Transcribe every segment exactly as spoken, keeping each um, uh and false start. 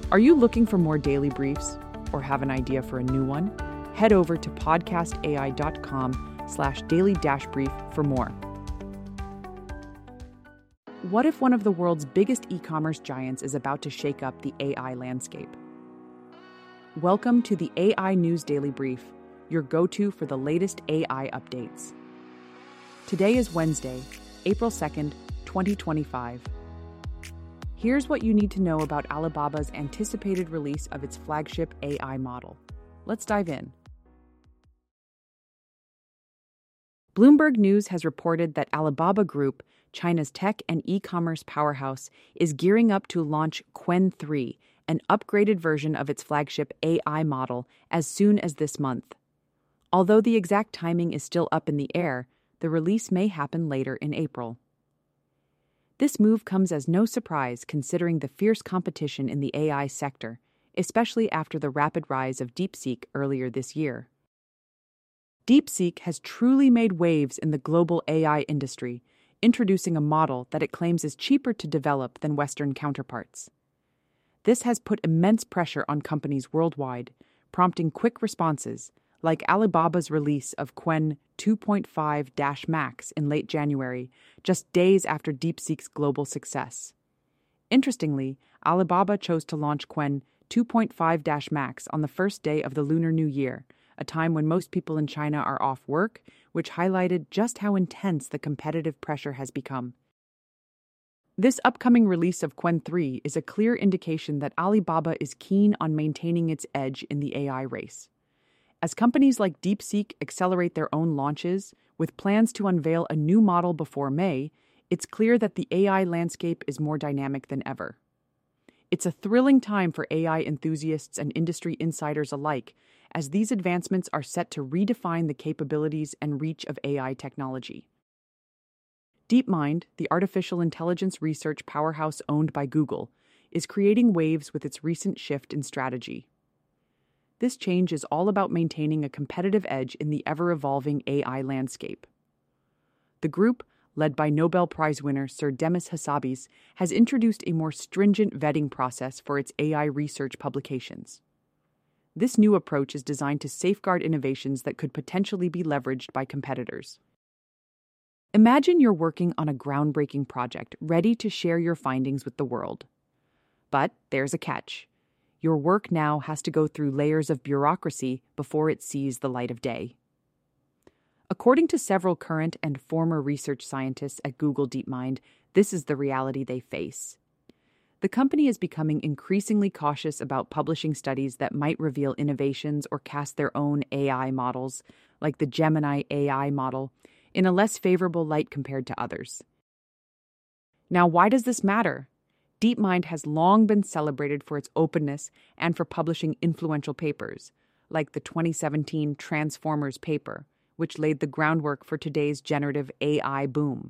Are you looking for more daily briefs or have an idea for a new one? Head over to podcastai.com slash daily dash brief for more. What if one of the world's biggest e-commerce giants is about to shake up the A I landscape? Welcome to the A I News Daily Brief, your go-to for the latest A I updates. Today is Wednesday, April second, twenty twenty-five. Here's what you need to know about Alibaba's anticipated release of its flagship A I model. Let's dive in. Bloomberg News has reported that Alibaba Group, China's tech and e-commerce powerhouse, is gearing up to launch Qwen three, an upgraded version of its flagship A I model, as soon as this month. Although the exact timing is still up in the air, the release may happen later in April. This move comes as no surprise considering the fierce competition in the A I sector, especially after the rapid rise of DeepSeek earlier this year. DeepSeek has truly made waves in the global A I industry, introducing a model that it claims is cheaper to develop than Western counterparts. This has put immense pressure on companies worldwide, prompting quick responses, like Alibaba's release of Qwen two point five Max in late January, just days after DeepSeek's global success. Interestingly, Alibaba chose to launch Qwen two point five Max on the first day of the Lunar New Year, a time when most people in China are off work, which highlighted just how intense the competitive pressure has become. This upcoming release of Qwen three is a clear indication that Alibaba is keen on maintaining its edge in the A I race. As companies like DeepSeek accelerate their own launches, with plans to unveil a new model before May, it's clear that the A I landscape is more dynamic than ever. It's a thrilling time for A I enthusiasts and industry insiders alike, as these advancements are set to redefine the capabilities and reach of A I technology. DeepMind, the artificial intelligence research powerhouse owned by Google, is creating waves with its recent shift in strategy. This change is all about maintaining a competitive edge in the ever-evolving A I landscape. The group, led by Nobel Prize winner Sir Demis Hassabis, has introduced a more stringent vetting process for its A I research publications. This new approach is designed to safeguard innovations that could potentially be leveraged by competitors. Imagine you're working on a groundbreaking project, ready to share your findings with the world. But there's a catch. Your work now has to go through layers of bureaucracy before it sees the light of day. According to several current and former research scientists at Google DeepMind, this is the reality they face. The company is becoming increasingly cautious about publishing studies that might reveal innovations or cast their own A I models, like the Gemini A I model, in a less favorable light compared to others. Now, why does this matter? DeepMind has long been celebrated for its openness and for publishing influential papers, like the twenty seventeen Transformers paper, which laid the groundwork for today's generative A I boom.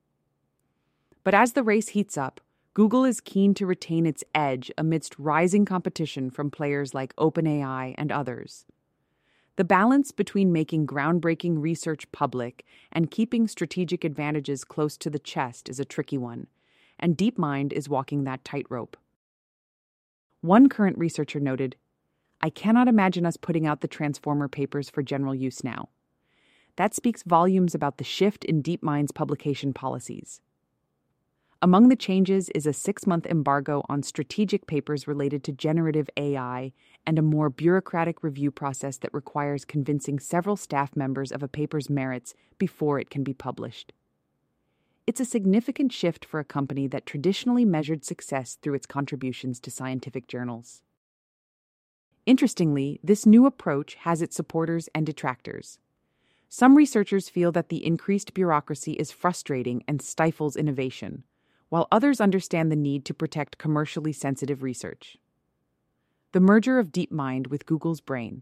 But as the race heats up, Google is keen to retain its edge amidst rising competition from players like OpenAI and others. The balance between making groundbreaking research public and keeping strategic advantages close to the chest is a tricky one, and DeepMind is walking that tightrope. One current researcher noted, "I cannot imagine us putting out the Transformer papers for general use now." That speaks volumes about the shift in DeepMind's publication policies. Among the changes is a six-month embargo on strategic papers related to generative A I and a more bureaucratic review process that requires convincing several staff members of a paper's merits before it can be published. It's a significant shift for a company that traditionally measured success through its contributions to scientific journals. Interestingly, this new approach has its supporters and detractors. Some researchers feel that the increased bureaucracy is frustrating and stifles innovation, while others understand the need to protect commercially sensitive research. The merger of DeepMind with Google's Brain.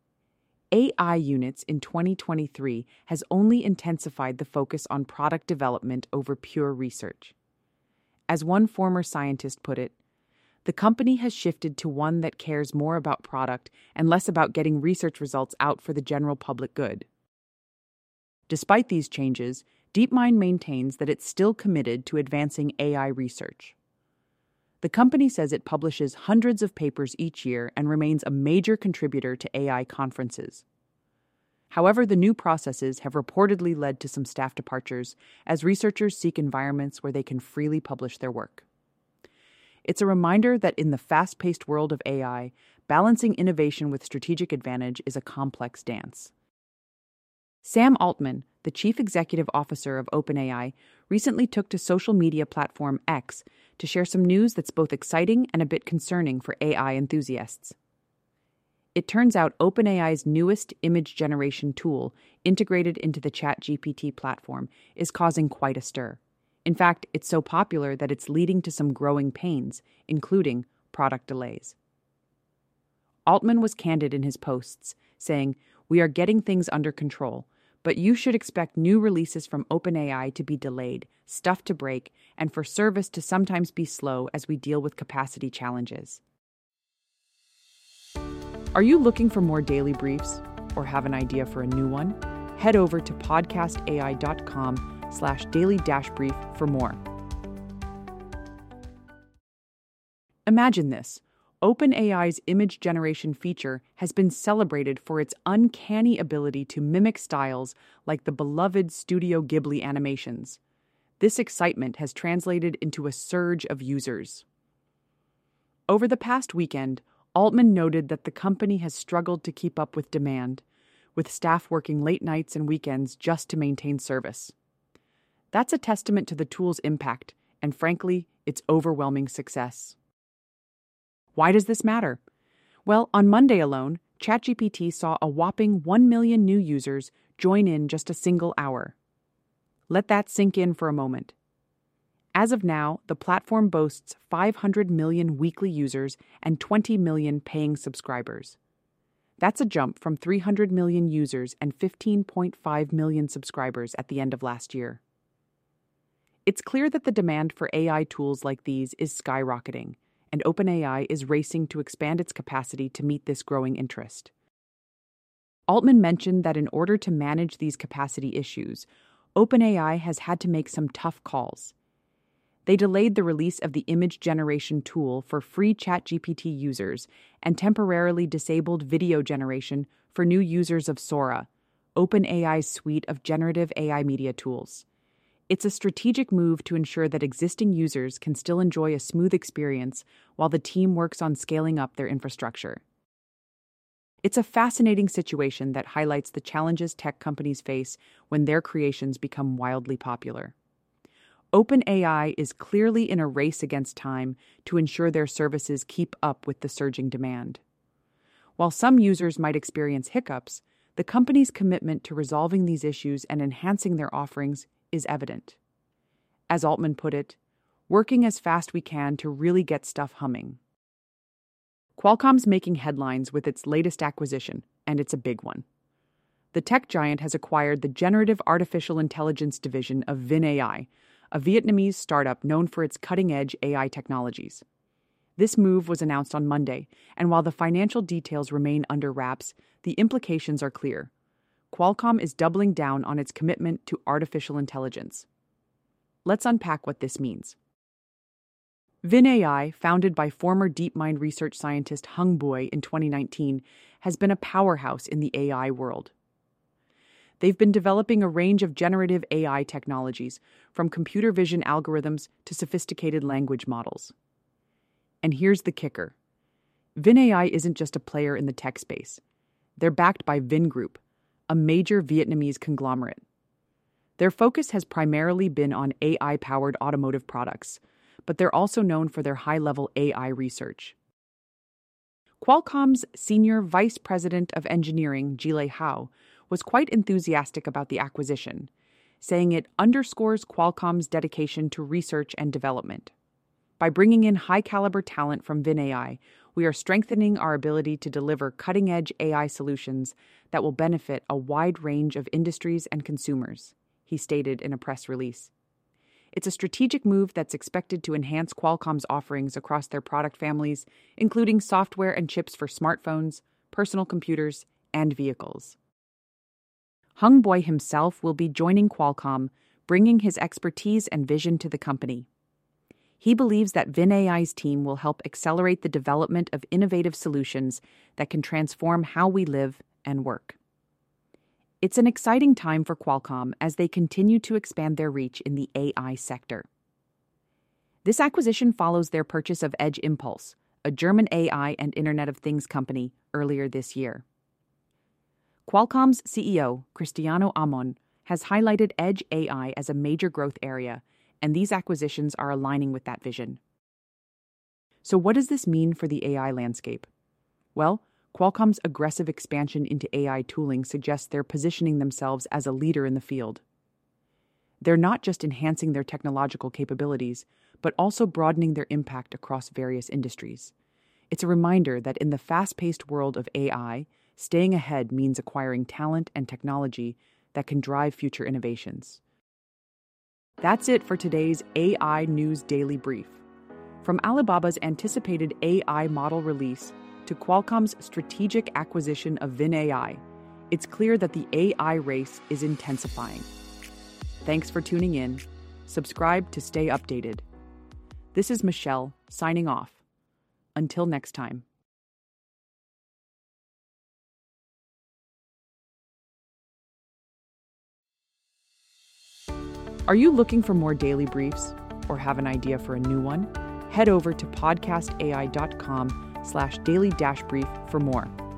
A I units in twenty twenty-three has only intensified the focus on product development over pure research. As one former scientist put it, the company has shifted to one that cares more about product and less about getting research results out for the general public good. Despite these changes, DeepMind maintains that it's still committed to advancing A I research. The company says it publishes hundreds of papers each year and remains a major contributor to A I conferences. However, the new processes have reportedly led to some staff departures as researchers seek environments where they can freely publish their work. It's a reminder that in the fast-paced world of A I, balancing innovation with strategic advantage is a complex dance. Sam Altman, the chief executive officer of OpenAI, recently took to social media platform X to share some news that's both exciting and a bit concerning for A I enthusiasts. It turns out OpenAI's newest image generation tool, integrated into the ChatGPT platform, is causing quite a stir. In fact, it's so popular that it's leading to some growing pains, including product delays. Altman was candid in his posts, saying, "We are getting things under control, but you should expect new releases from OpenAI to be delayed, stuff to break, and for service to sometimes be slow as we deal with capacity challenges." Are you looking for more daily briefs or have an idea for a new one? Head over to podcastai.com slash daily dash brief for more. Imagine this. OpenAI's image generation feature has been celebrated for its uncanny ability to mimic styles like the beloved Studio Ghibli animations. This excitement has translated into a surge of users. Over the past weekend, Altman noted that the company has struggled to keep up with demand, with staff working late nights and weekends just to maintain service. That's a testament to the tool's impact and, frankly, its overwhelming success. Why does this matter? Well, on Monday alone, ChatGPT saw a whopping one million new users join in just a single hour. Let that sink in for a moment. As of now, the platform boasts five hundred million weekly users and twenty million paying subscribers. That's a jump from three hundred million users and fifteen point five million subscribers at the end of last year. It's clear that the demand for A I tools like these is skyrocketing, and OpenAI is racing to expand its capacity to meet this growing interest. Altman mentioned that in order to manage these capacity issues, OpenAI has had to make some tough calls. They delayed the release of the image generation tool for free ChatGPT users and temporarily disabled video generation for new users of Sora, OpenAI's suite of generative A I media tools. It's a strategic move to ensure that existing users can still enjoy a smooth experience while the team works on scaling up their infrastructure. It's a fascinating situation that highlights the challenges tech companies face when their creations become wildly popular. OpenAI is clearly in a race against time to ensure their services keep up with the surging demand. While some users might experience hiccups, the company's commitment to resolving these issues and enhancing their offerings is evident. As Altman put it, working as fast we can to really get stuff humming. Qualcomm's making headlines with its latest acquisition, and it's a big one. The tech giant has acquired the generative artificial intelligence division of VinAI, a Vietnamese startup known for its cutting-edge A I technologies. This move was announced on Monday, and while the financial details remain under wraps, the implications are clear. Qualcomm is doubling down on its commitment to artificial intelligence. Let's unpack what this means. VinAI, founded by former DeepMind research scientist Hung Bui in twenty nineteen, has been a powerhouse in the A I world. They've been developing a range of generative A I technologies, from computer vision algorithms to sophisticated language models. And here's the kicker. VinAI isn't just a player in the tech space. They're backed by Vingroup, a major Vietnamese conglomerate. Their focus has primarily been on A I-powered automotive products, but they're also known for their high-level A I research. Qualcomm's Senior Vice President of Engineering, Jilei Hao, was quite enthusiastic about the acquisition, saying it underscores Qualcomm's dedication to research and development. By bringing in high-caliber talent from VinAI, we are strengthening our ability to deliver cutting-edge A I solutions that will benefit a wide range of industries and consumers, he stated in a press release. It's a strategic move that's expected to enhance Qualcomm's offerings across their product families, including software and chips for smartphones, personal computers, and vehicles. Hung Bui himself will be joining Qualcomm, bringing his expertise and vision to the company. He believes that VinAI's team will help accelerate the development of innovative solutions that can transform how we live and work. It's an exciting time for Qualcomm as they continue to expand their reach in the A I sector. This acquisition follows their purchase of Edge Impulse, a German A I and Internet of Things company, earlier this year. Qualcomm's C E O, Cristiano Amon, has highlighted Edge A I as a major growth area, and these acquisitions are aligning with that vision. So what does this mean for the A I landscape? Well, Qualcomm's aggressive expansion into A I tooling suggests they're positioning themselves as a leader in the field. They're not just enhancing their technological capabilities, but also broadening their impact across various industries. It's a reminder that in the fast-paced world of A I, staying ahead means acquiring talent and technology that can drive future innovations. That's it for today's A I News Daily Brief. From Alibaba's anticipated A I model release to Qualcomm's strategic acquisition of VinAI, it's clear that the A I race is intensifying. Thanks for tuning in. Subscribe to stay updated. This is Michelle, signing off. Until next time. Are you looking for more daily briefs or have an idea for a new one? Head over to podcastai.com slash daily dash brief for more.